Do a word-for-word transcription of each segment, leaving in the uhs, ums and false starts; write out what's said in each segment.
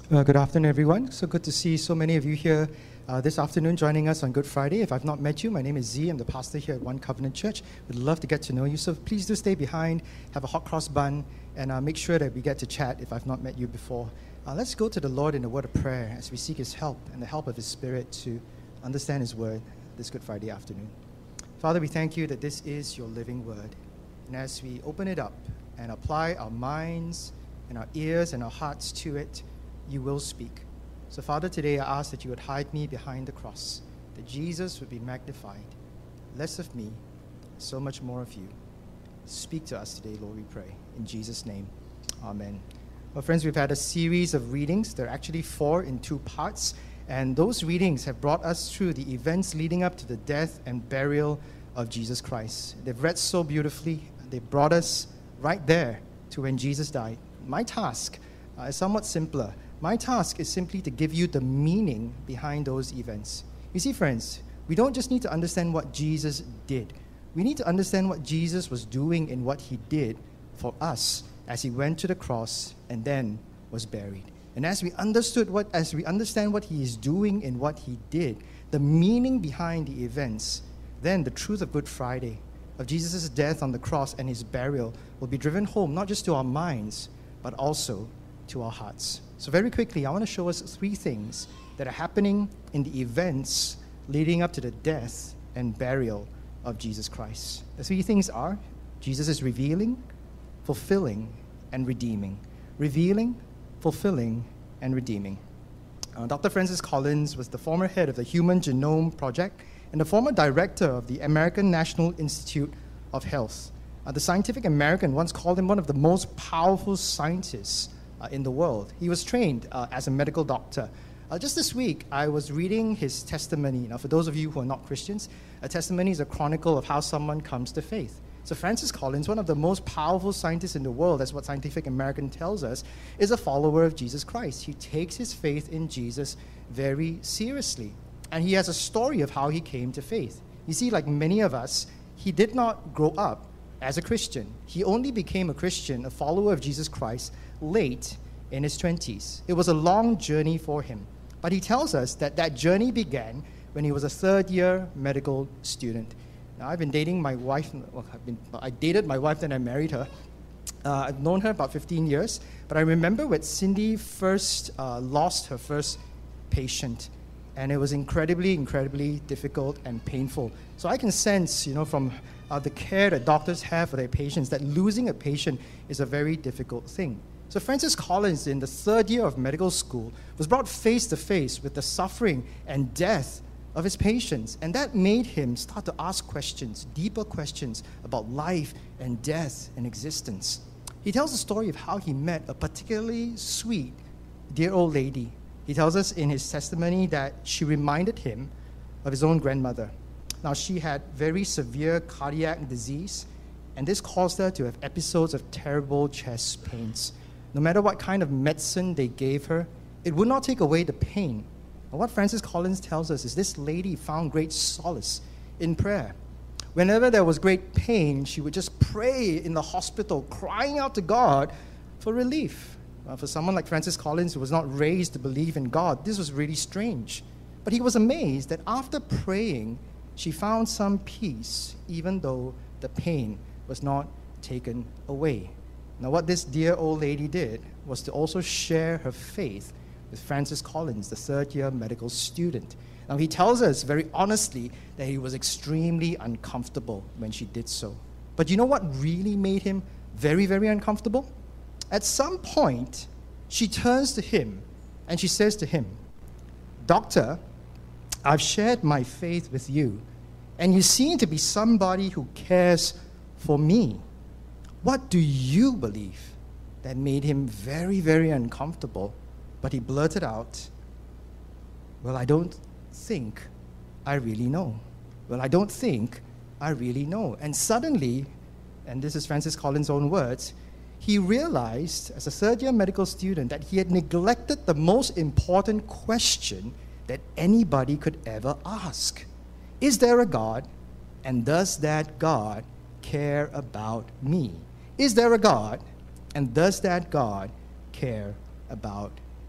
Uh, good afternoon, everyone. So good to see so many of you here uh, this afternoon joining us on Good Friday. If I've not met you, my name is Z. I'm the pastor here at One Covenant Church. We'd love to get to know you. So please do stay behind, have a hot cross bun, and uh, make sure that we get to chat if I've not met you before. Uh, let's go to the Lord in a word of prayer as we seek His help and the help of His Spirit to understand His word this Good Friday afternoon. Father, we thank you that this is your living word. And as we open it up and apply our minds and our ears and our hearts to it, you will speak. So, Father, today I ask that you would hide me behind the cross, that Jesus would be magnified. Less of me, so much more of you. Speak to us today, Lord, we pray. In Jesus' name, amen. Well, friends, we've had a series of readings. There are actually four in two parts. And those readings have brought us through the events leading up to the death and burial of Jesus Christ. They've read so beautifully. They brought us right there to when Jesus died. My task uh, is somewhat simpler. My task is simply to give you the meaning behind those events. You see, friends, we don't just need to understand what Jesus did. We need to understand what Jesus was doing in what he did for us as he went to the cross and then was buried. And as we understood what, as we understand what he is doing in what he did, the meaning behind the events, then the truth of Good Friday, of Jesus' death on the cross and his burial, will be driven home not just to our minds, but also to our hearts. So very quickly, I want to show us three things that are happening in the events leading up to the death and burial of Jesus Christ. The three things are: Jesus is revealing, fulfilling, and redeeming. Revealing, fulfilling, and redeeming. Uh, Doctor Francis Collins was the former head of the Human Genome Project and the former director of the American National Institute of Health. Uh, the Scientific American once called him one of the most powerful scientists Uh, in the world. He was trained uh, as a medical doctor. Uh, just this week, I was reading his testimony. Now, for those of you who are not Christians, a testimony is a chronicle of how someone comes to faith. So Francis Collins, one of the most powerful scientists in the world, that's what Scientific American tells us, is a follower of Jesus Christ. He takes his faith in Jesus very seriously. And he has a story of how he came to faith. You see, like many of us, he did not grow up as a Christian. He only became a Christian, a follower of Jesus Christ, late in his twenties. It was a long journey for him. But he tells us that that journey began when he was a third-year medical student. Now, I've been dating my wife, well, I've been, I dated my wife, then I married her. Uh, I've known her about fifteen years, but I remember when Cindy first uh, lost her first patient, and it was incredibly, incredibly difficult and painful. So I can sense, you know, from uh, the care that doctors have for their patients, that losing a patient is a very difficult thing. So Francis Collins, in the third year of medical school, was brought face to face with the suffering and death of his patients. And that made him start to ask questions, deeper questions about life and death and existence. He tells the story of how he met a particularly sweet, dear old lady. He tells us in his testimony that she reminded him of his own grandmother. Now, she had very severe cardiac disease, and this caused her to have episodes of terrible chest pains. No matter what kind of medicine they gave her, it would not take away the pain. And what Francis Collins tells us is this lady found great solace in prayer. Whenever there was great pain, she would just pray in the hospital, crying out to God for relief. Uh, for someone like Francis Collins, who was not raised to believe in God, this was really strange. But he was amazed that after praying, she found some peace, even though the pain was not taken away. Now, what this dear old lady did was to also share her faith with Francis Collins, the third-year medical student. Now, he tells us very honestly that he was extremely uncomfortable when she did so. But you know what really made him very, very uncomfortable? At some point, she turns to him and she says to him, "Doctor, I've shared my faith with you, and you seem to be somebody who cares for me. What do you believe?" That made him very, very uncomfortable. But he blurted out, "Well, I don't think I really know. Well, I don't think I really know." And suddenly, and this is Francis Collins' own words, he realized as a third-year medical student that he had neglected the most important question that anybody could ever ask. Is there a God, and does that God care about me? Is there a God, and does that God care about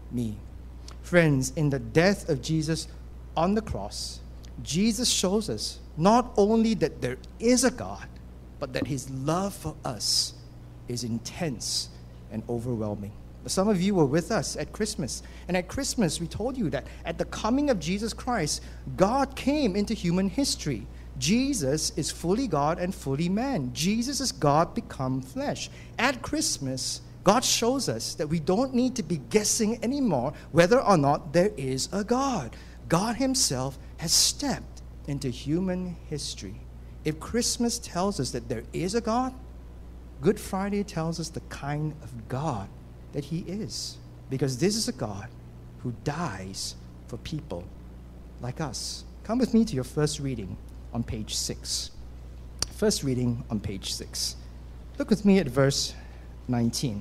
me. Friends, in the death of Jesus on the cross, Jesus shows us not only that there is a God, but that his love for us is intense and overwhelming. Some of you were with us at Christmas, and at Christmas we told you that at the coming of Jesus Christ, God came into human history. Jesus is fully God and fully man. Jesus is God become flesh. At Christmas, God shows us that we don't need to be guessing anymore whether or not there is a God. God himself has stepped into human history. If Christmas tells us that there is a God, Good Friday tells us the kind of God that he is. Because this is a God who dies for people like us. Come with me to your first reading on page six. First reading on page six. Look with me at verse nineteen.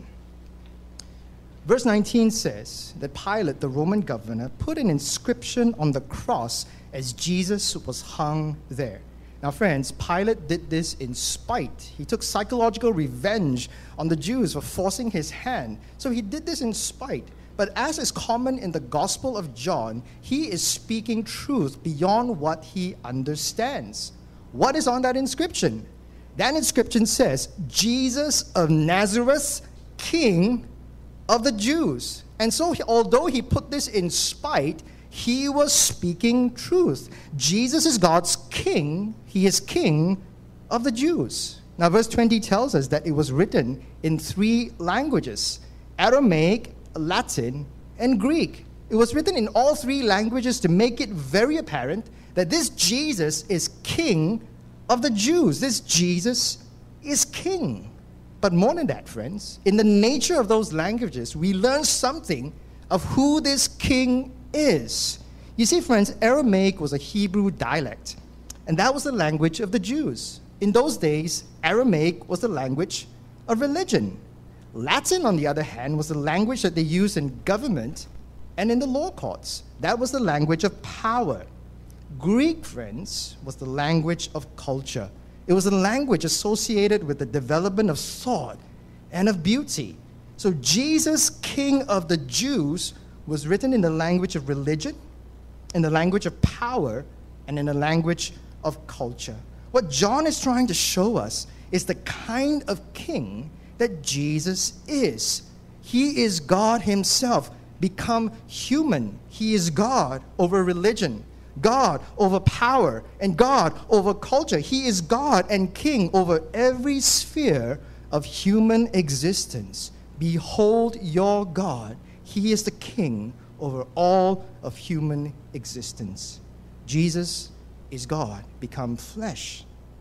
Verse nineteen says that Pilate, the Roman governor, put an inscription on the cross as Jesus was hung there. Now, friends, Pilate did this in spite. He took psychological revenge on the Jews for forcing his hand. So he did this in spite. But as is common in the Gospel of John, he is speaking truth beyond what he understands. What is on that inscription? That inscription says, Jesus of Nazareth, King of the Jews. And so, he, although he put this in spite, he was speaking truth. Jesus is God's king. He is king of the Jews. Now, verse twenty tells us that it was written in three languages: Aramaic, Latin, and Greek. It was written in all three languages to make it very apparent that this Jesus is king of the Jews. This Jesus is king. But more than that, friends, in the nature of those languages, we learn something of who this king is. You see, friends, Aramaic was a Hebrew dialect, and that was the language of the Jews. In those days, Aramaic was the language of religion. Latin, on the other hand, was the language that they used in government and in the law courts. That was the language of power. Greek, friends, was the language of culture. It was a language associated with the development of thought and of beauty. So Jesus, King of the Jews, was written in the language of religion, in the language of power, and in the language of culture. What John is trying to show us is the kind of king that Jesus is. He is God himself, become human. He is God over religion, God over power, and God over culture. He is God and king over every sphere of human existence. Behold your God. He is the king over all of human existence. Jesus is God, become flesh.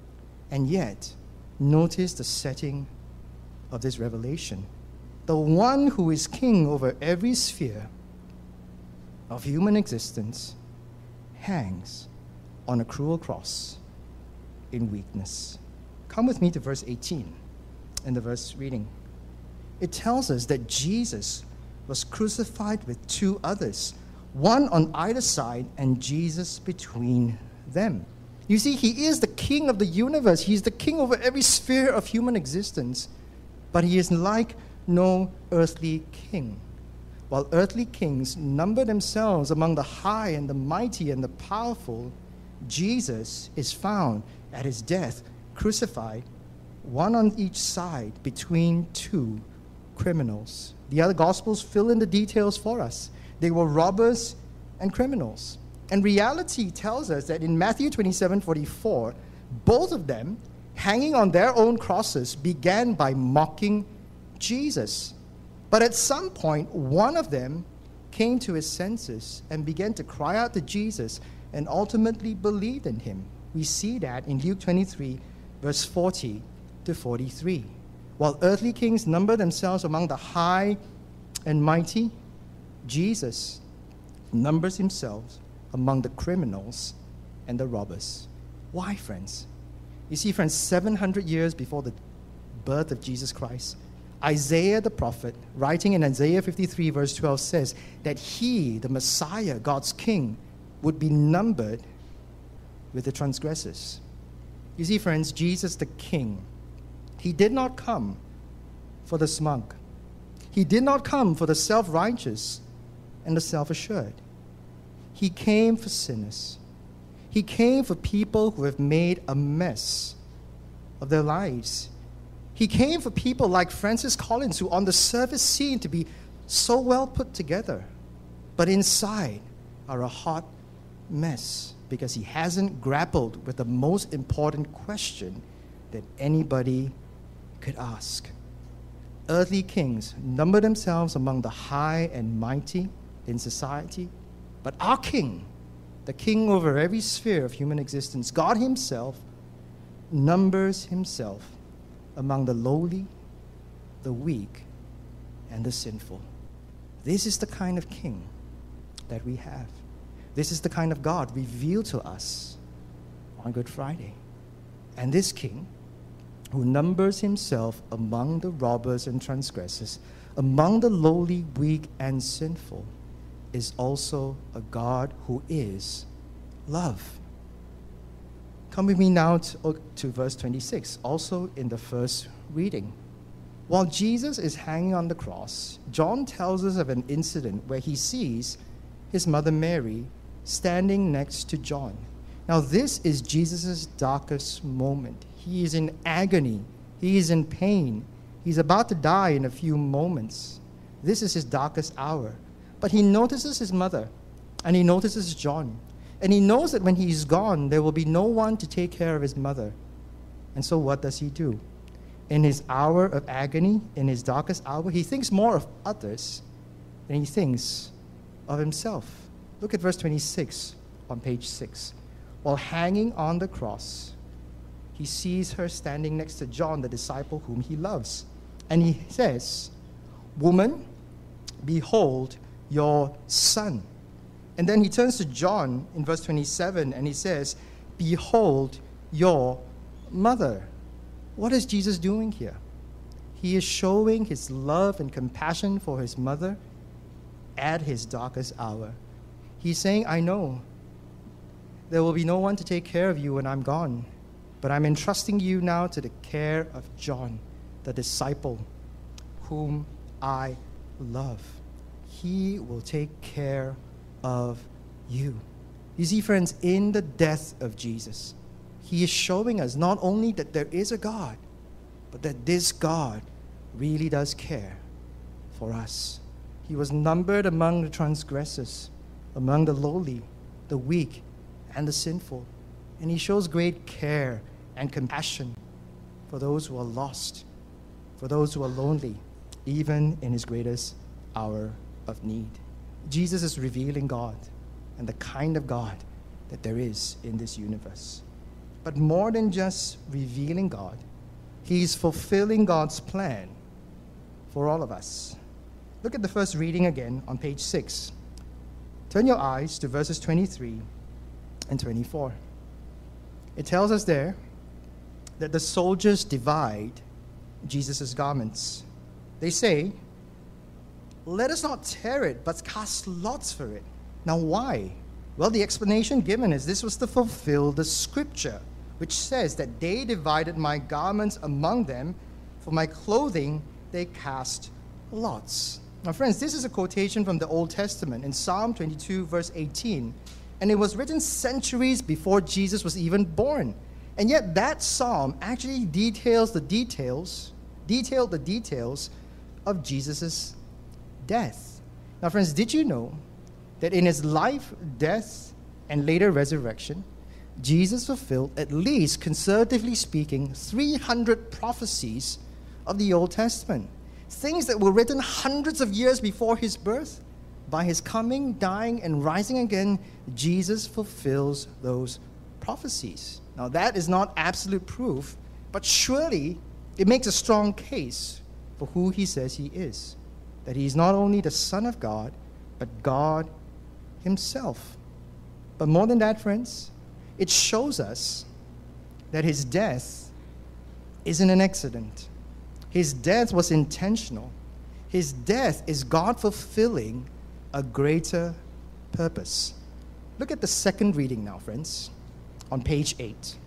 And yet, notice the setting of this revelation. The one who is king over every sphere of human existence hangs on a cruel cross in weakness. Come with me to verse eighteen in the verse reading. It tells us that Jesus was crucified with two others, one on either side and Jesus between them. You see, he is the king of the universe. He is the king over every sphere of human existence, but he is like no earthly king. While earthly kings number themselves among the high and the mighty and the powerful, Jesus is found at his death, crucified, one on each side between two criminals. The other Gospels fill in the details for us. They were robbers and criminals. And reality tells us that in Matthew twenty-seven forty-four, both of them, hanging on their own crosses, began by mocking Jesus. But at some point, one of them came to his senses and began to cry out to Jesus and ultimately believed in him. We see that in Luke twenty-three, verse forty to forty-three. While earthly kings number themselves among the high and mighty, Jesus numbers himself among the criminals and the robbers. Why, friends? You see, friends, seven hundred years before the birth of Jesus Christ, Isaiah the prophet, writing in Isaiah fifty-three, verse twelve, says that he, the Messiah, God's king, would be numbered with the transgressors. You see, friends, Jesus the king, he did not come for the smug. He did not come for the self-righteous, and the self-assured. He came for sinners. He came for people who have made a mess of their lives. He came for people like Francis Collins, who on the surface seem to be so well put together, but inside are a hot mess because he hasn't grappled with the most important question that anybody could ask. Earthly kings number themselves among the high and mighty in society, but our King, the King over every sphere of human existence, God himself, numbers himself among the lowly, the weak, and the sinful. This is the kind of King that we have. This is the kind of God revealed to us on Good Friday. And this King, who numbers himself among the robbers and transgressors, among the lowly, weak, and sinful, is also a God who is love. Come with me now to, to verse twenty-six, also in the first reading. While Jesus is hanging on the cross, John tells us of an incident where he sees his mother Mary standing next to John. Now, this is Jesus' darkest moment. He is in agony. He is in pain. He's about to die in a few moments. This is his darkest hour. But he notices his mother, and he notices John. And he knows that when he's gone, there will be no one to take care of his mother. And so what does he do? In his hour of agony, in his darkest hour, he thinks more of others than he thinks of himself. Look at verse twenty-six on page six. While hanging on the cross, he sees her standing next to John, the disciple whom he loves. And he says, "Woman, behold your son." And then he turns to John in verse twenty-seven and he says, "Behold your mother." What is Jesus doing here? He is showing his love and compassion for his mother at his darkest hour. He's saying, I know there will be no one to take care of you when I'm gone, but I'm entrusting you now to the care of John, the disciple whom I love. He will take care of you. You see, friends, in the death of Jesus, he is showing us not only that there is a God, but that this God really does care for us. He was numbered among the transgressors, among the lowly, the weak, and the sinful. And he shows great care and compassion for those who are lost, for those who are lonely, even in his greatest hour of need. Jesus is revealing God and the kind of God that there is in this universe. But more than just revealing God, he's fulfilling God's plan for all of us. Look at the first reading again on page six. Turn your eyes to verses twenty-three and twenty-four. It tells us there that the soldiers divide Jesus' garments. They say, "Let us not tear it, but cast lots for it." Now, why? Well, the explanation given is this was to fulfill the scripture, which says that they divided my garments among them, for my clothing they cast lots. Now, friends, this is a quotation from the Old Testament in Psalm twenty-two, verse eighteen, and it was written centuries before Jesus was even born. And yet that psalm actually details the details, detailed the details of Jesus' death. Now, friends, did you know that in his life, death, and later resurrection, Jesus fulfilled, at least conservatively speaking, three hundred prophecies of the Old Testament? Things that were written hundreds of years before his birth. By his coming, dying, and rising again, Jesus fulfills those prophecies. Now, that is not absolute proof, but surely it makes a strong case for who he says he is. That he is not only the Son of God, but God himself. But more than that, friends, it shows us that his death isn't an accident. His death was intentional. His death is God fulfilling a greater purpose. Look at the second reading now, friends, on page eight.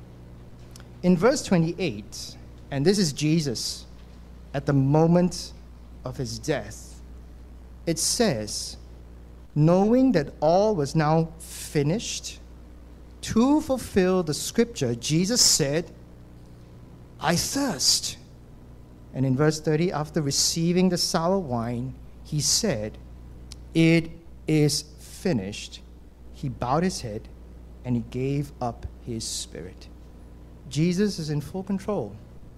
In verse twenty-eight, and this is Jesus at the moment of his death, it says, knowing that all was now finished, to fulfill the scripture, Jesus said, I thirst. And in verse thirty, after receiving the sour wine, he said, it is finished. He bowed his head and he gave up his spirit. Jesus is in full control,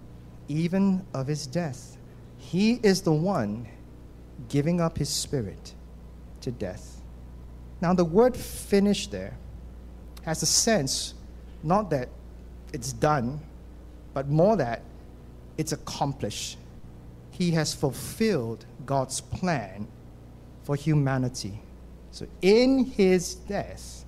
even of his death. He is the one giving up his spirit to death. Now, the word finished there has a sense, not that it's done, but more that it's accomplished. He has fulfilled God's plan for humanity. So in his death,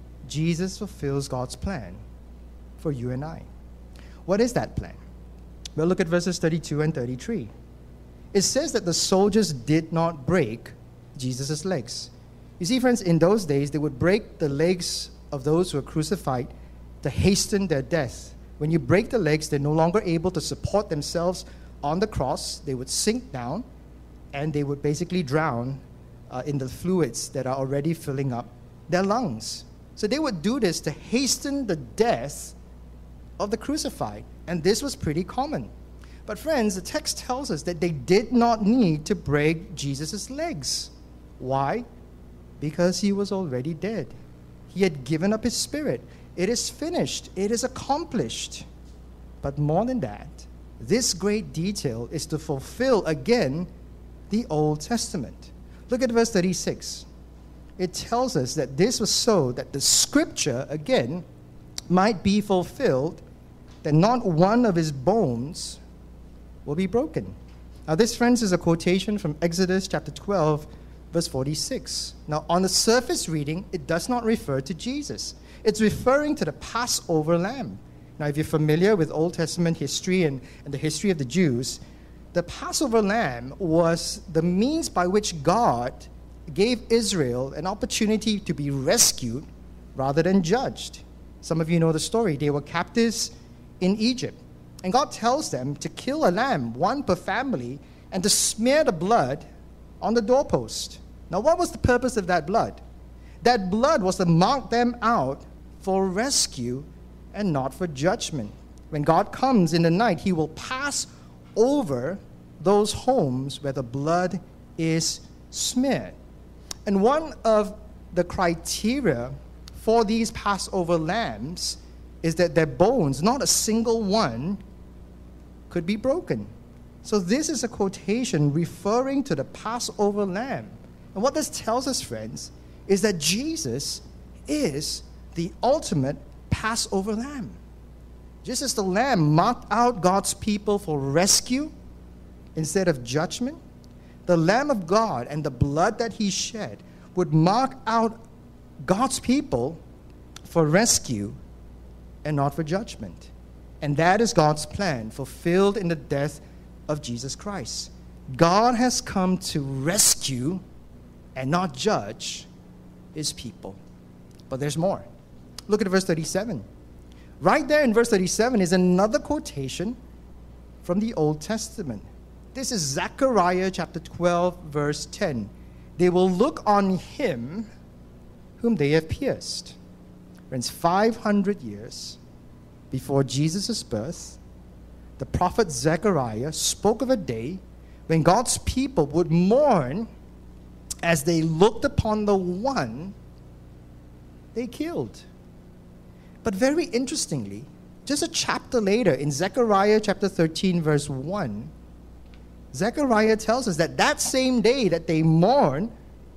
Jesus fulfills God's plan for you and I. What is that plan? Well, look at verses thirty-two and thirty-three. It says that the soldiers did not break Jesus' legs. You see, friends, in those days, they would break the legs of those who were crucified to hasten their death. When you break the legs, they're no longer able to support themselves on the cross. They would sink down, and they would basically drown uh, in the fluids that are already filling up their lungs. So they would do this to hasten the death of the crucified. And this was pretty common. But friends, the text tells us that they did not need to break Jesus' legs. Why? Because he was already dead. He had given up his spirit. It is finished. It is accomplished. But more than that, this great detail is to fulfill again the Old Testament. Look at verse thirty-six. It tells us that this was so that the scripture, again, might be fulfilled, that not one of his bones will be broken. Now this, friends, is a quotation from Exodus chapter twelve, verse forty-six. Now on the surface reading, it does not refer to Jesus. It's referring to the Passover lamb. Now if you're familiar with Old Testament history and, and the history of the Jews, the Passover lamb was the means by which God gave Israel an opportunity to be rescued rather than judged. Some of you know the story. They were captives in Egypt. And God tells them to kill a lamb, one per family, and to smear the blood on the doorpost. Now, what was the purpose of that blood? That blood was to mark them out for rescue and not for judgment. When God comes in the night, he will pass over those homes where the blood is smeared. And one of the criteria for these Passover lambs is that their bones, not a single one, could be broken. So this is a quotation referring to the Passover lamb. And what this tells us, friends, is that Jesus is the ultimate Passover lamb. Just as the lamb marked out God's people for rescue instead of judgment, the Lamb of God and the blood that he shed would mark out God's people for rescue and not for judgment. And that is God's plan, fulfilled in the death of Jesus Christ. God has come to rescue and not judge his people. But there's more. Look at verse thirty-seven. Right there in verse thirty-seven is another quotation from the Old Testament. This is Zechariah chapter twelve, verse ten. They will look on him whom they have pierced. Friends, five hundred years before Jesus' birth, the prophet Zechariah spoke of a day when God's people would mourn as they looked upon the one they killed. But very interestingly, just a chapter later, in Zechariah chapter thirteen, verse one, Zechariah tells us that that same day that they mourn,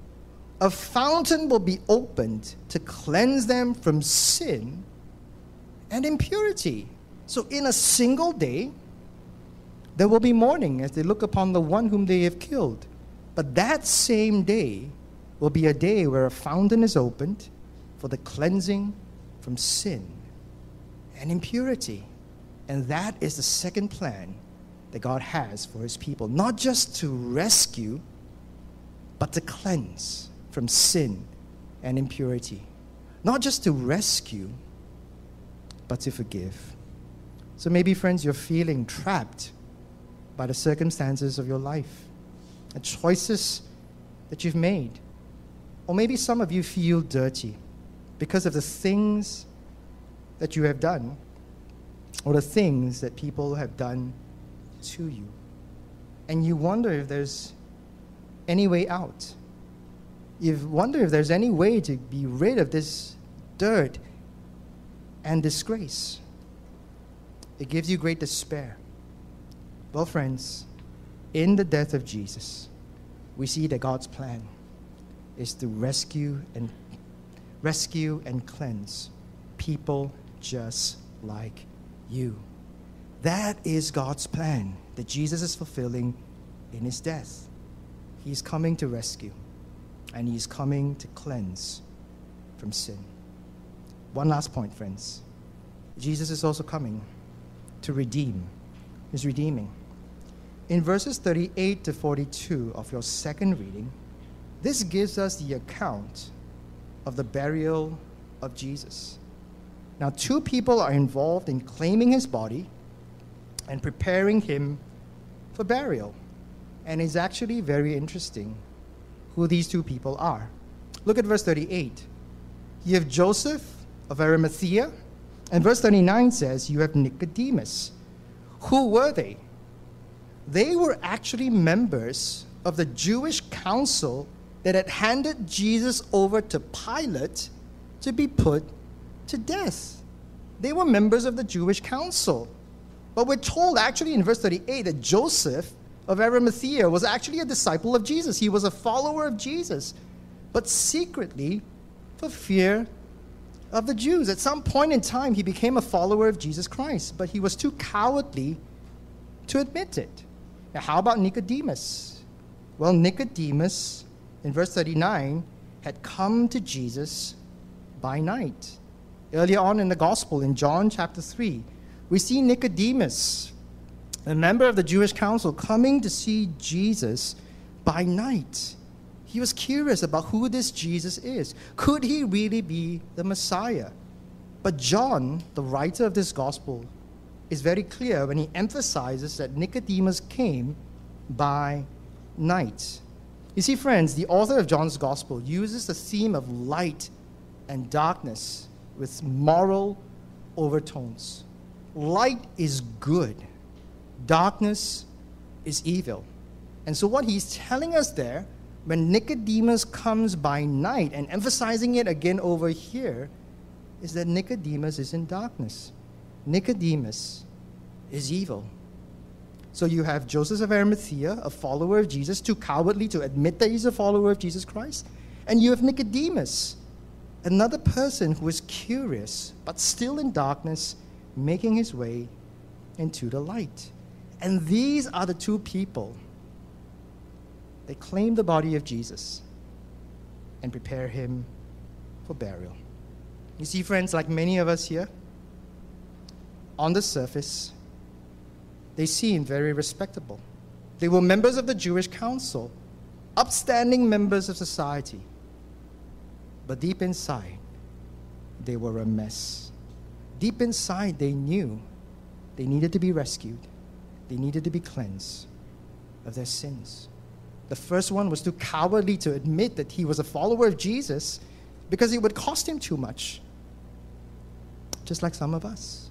a fountain will be opened to cleanse them from sin and impurity. So in a single day, there will be mourning as they look upon the one whom they have killed. But that same day will be a day where a fountain is opened for the cleansing from sin and impurity. And that is the second plan that God has for his people. Not just to rescue, but to cleanse from sin and impurity. Not just to rescue, but to forgive. So maybe, friends, you're feeling trapped by the circumstances of your life, the choices that you've made. Or maybe some of you feel dirty because of the things that you have done or the things that people have done to you. And you wonder if there's any way out. You wonder if there's any way to be rid of this dirt and disgrace. It gives you great despair. Well, friends, in the death of Jesus, we see that God's plan is to rescue and rescue and cleanse people just like you. That is God's plan that Jesus is fulfilling in his death. He's coming to rescue, and he's coming to cleanse from sin. One last point, friends. Jesus is also coming to redeem. He's redeeming. In verses thirty-eight to forty-two of your second reading, this gives us the account of the burial of Jesus. Now, two people are involved in claiming his body and preparing him for burial. And it's actually very interesting who these two people are. Look at verse thirty-eight. You have Joseph of Arimathea, and verse thirty-nine says you have Nicodemus. Who were they? They were actually members of the Jewish council that had handed Jesus over to Pilate to be put to death. They were members of the Jewish council. But we're told actually in verse thirty-eight that Joseph of Arimathea was actually a disciple of Jesus. He was a follower of Jesus, but secretly for fear of the Jews. At some point in time, he became a follower of Jesus Christ, but he was too cowardly to admit it. Now, how about Nicodemus? Well, Nicodemus, in verse thirty-nine, had come to Jesus by night. Earlier on in the gospel, in John chapter three, we see Nicodemus, a member of the Jewish council, coming to see Jesus by night. He was curious about who this Jesus is. Could he really be the Messiah? But John, the writer of this gospel, is very clear when he emphasizes that Nicodemus came by night. You see, friends, the author of John's gospel uses the theme of light and darkness with moral overtones. Light is good. Darkness is evil. And so what he's telling us there, when Nicodemus comes by night, and emphasizing it again over here, is that Nicodemus is in darkness. Nicodemus is evil. So you have Joseph of Arimathea, a follower of Jesus, too cowardly to admit that he's a follower of Jesus Christ. And you have Nicodemus, another person who is curious, but still in darkness, making his way into the light. And these are the two people that claim the body of Jesus and prepare him for burial. You see, friends, like many of us here, on the surface, they seem very respectable. They were members of the Jewish council, upstanding members of society. But deep inside, they were a mess. Deep inside, they knew they needed to be rescued. They needed to be cleansed of their sins. The first one was too cowardly to admit that he was a follower of Jesus because it would cost him too much, just like some of us.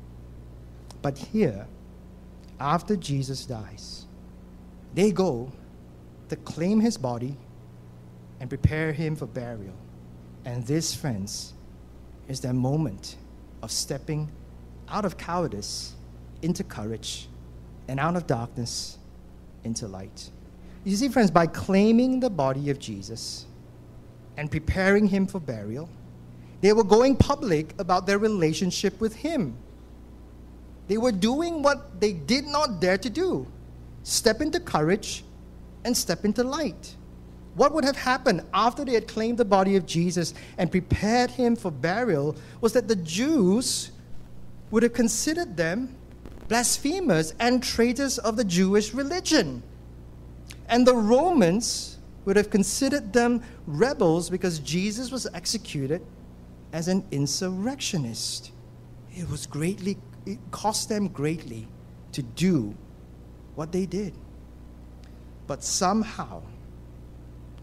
But here, after Jesus dies, they go to claim his body and prepare him for burial. And this, friends, is their moment of stepping out of cowardice into courage and out of darkness into light. You see, friends, by claiming the body of Jesus and preparing him for burial, they were going public about their relationship with him. They were doing what they did not dare to do: step into courage and step into light. What would have happened after they had claimed the body of Jesus and prepared him for burial was that the Jews would have considered them blasphemers and traitors of the Jewish religion. And the Romans would have considered them rebels because Jesus was executed as an insurrectionist. It was greatly, it cost them greatly to do what they did. But somehow,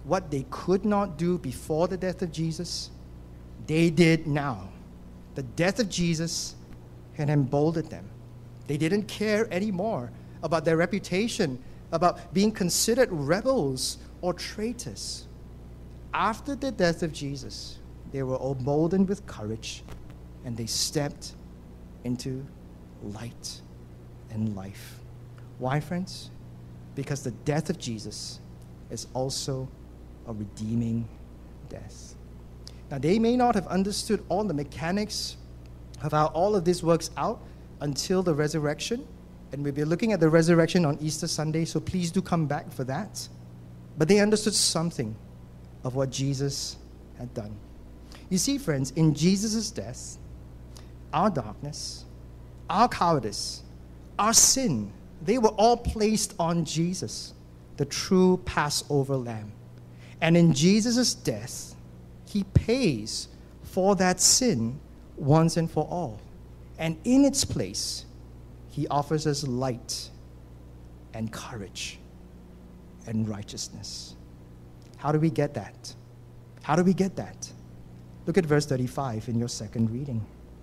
what they could not do before the death of Jesus, they did now. The death of Jesus had emboldened them. They didn't care anymore about their reputation, about being considered rebels or traitors. After the death of Jesus, they were emboldened with courage, and they stepped into light and life. Why, friends? Because the death of Jesus is also a redeeming death. Now, they may not have understood all the mechanics of how all of this works out until the resurrection, and we'll be looking at the resurrection on Easter Sunday, so please do come back for that. But they understood something of what Jesus had done. You see, friends, in Jesus' death, our darkness, our cowardice, our sin, they were all placed on Jesus, the true Passover lamb. And in Jesus' death, he pays for that sin once and for all. And in its place, he offers us light and courage and righteousness. How do we get that? How do we get that? Look at verse thirty-five in your second reading.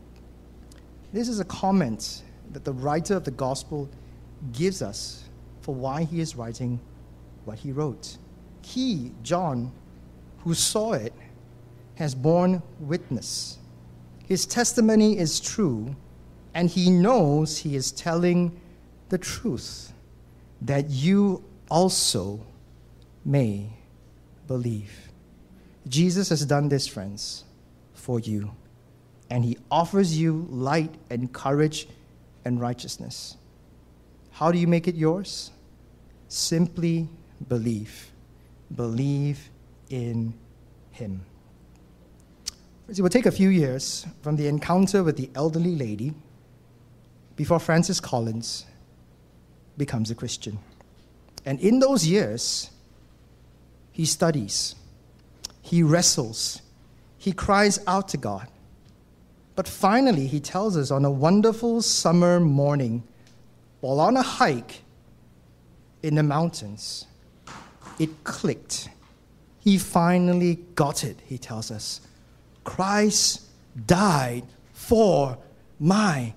This is a comment that the writer of the gospel gives us for why he is writing what he wrote. He, John, who saw it, has borne witness. His testimony is true, and he knows he is telling the truth, that you also may believe. Jesus has done this, friends, for you, and he offers you light and courage and righteousness. How do you make it yours? Simply believe. Believe in him. It will take a few years from the encounter with the elderly lady before Francis Collins becomes a Christian. And in those years, he studies, he wrestles, he cries out to God. But finally, he tells us on a wonderful summer morning, while on a hike in the mountains, it clicked. He finally got it, he tells us. Christ died for my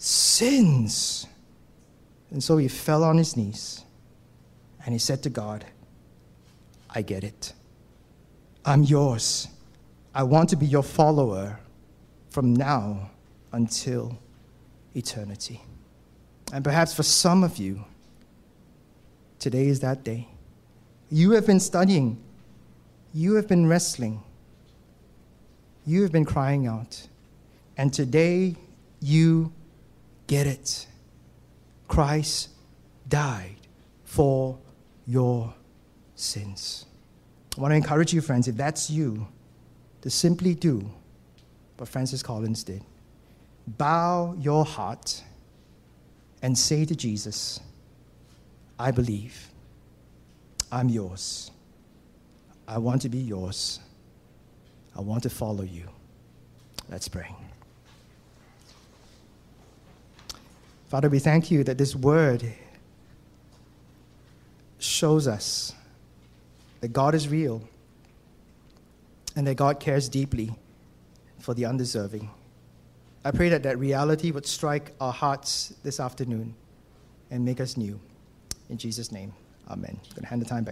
sins. And so he fell on his knees and he said to God, I get it. I'm yours. I want to be your follower from now until eternity. And perhaps for some of you, today is that day. You have been studying. You have been wrestling. You have been crying out. And today, you get it. Christ died for your sins. I want to encourage you, friends, if that's you, to simply do what Francis Collins did. Bow your heart and say to Jesus, I believe. I'm yours. I want to be yours. I want to follow you. Let's pray. Father, we thank you that this word shows us that God is real and that God cares deeply for the undeserving. I pray that that reality would strike our hearts this afternoon and make us new. In Jesus' name, amen. I'm going to hand the time back.